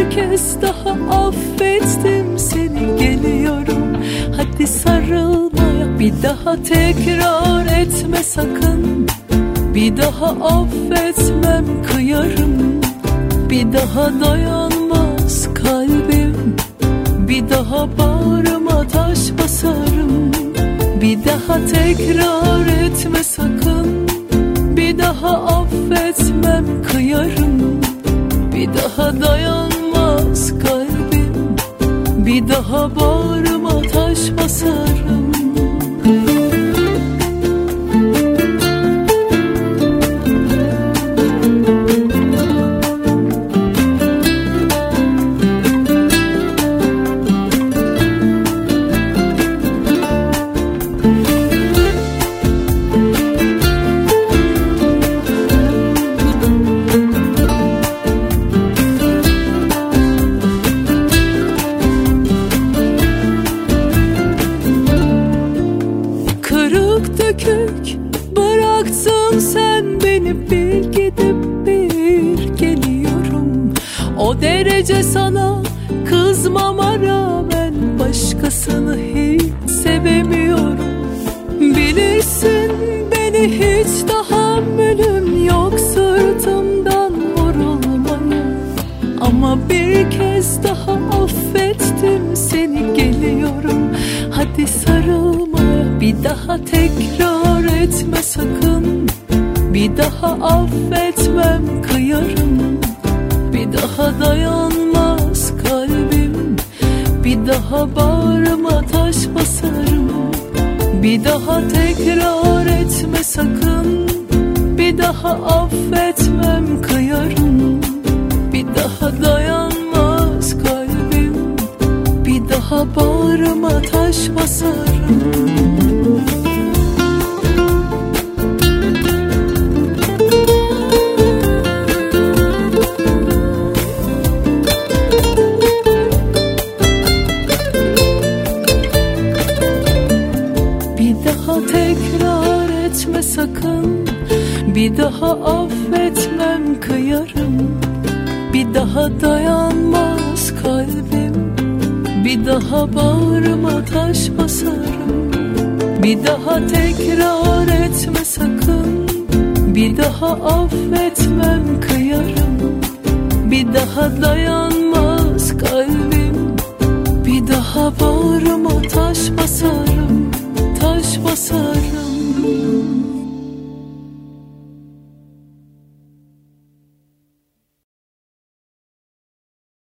bir kez daha affettim seni, geliyorum hadi sarılmaya. Bir daha tekrar etme sakın, bir daha affetmem kıyarım. Bir daha dayanmaz kalbim, bir daha bağrıma taş basarım. Bir daha tekrar etme sakın, bir daha affetmem kıyarım. Bir daha dayanmaz kalbim, bir daha bağrıma taş basarım. Dökük bıraktın sen beni, bir gidip bir geliyorum. O derece sana kızmama rağmen başkasını hiç sevemiyorum. Bilirsin beni, hiç tahammülüm yok sırtımdan vurulmaya. Ama bir kez daha affettim seni, geliyorum hadi sarılmaya. Bir daha tekrar etme sakın, bir daha affetmem kıyarım. Bir daha dayanmaz kalbim, bir daha bağrıma taş basarım. Bir daha tekrar etme sakın, bir daha affetmem kıyarım. Bir daha dayanmaz kalbim, bir daha bağrıma taş basarım. Tekrar etme sakın, bir daha affetmem kıyarım. Bir daha dayanmaz kalbim, bir daha bağrıma taş basarım. Bir daha tekrar etme sakın, bir daha affetmem kıyarım. Bir daha dayanmaz kalbim, bir daha bağrıma taş basarım. Taş basarım.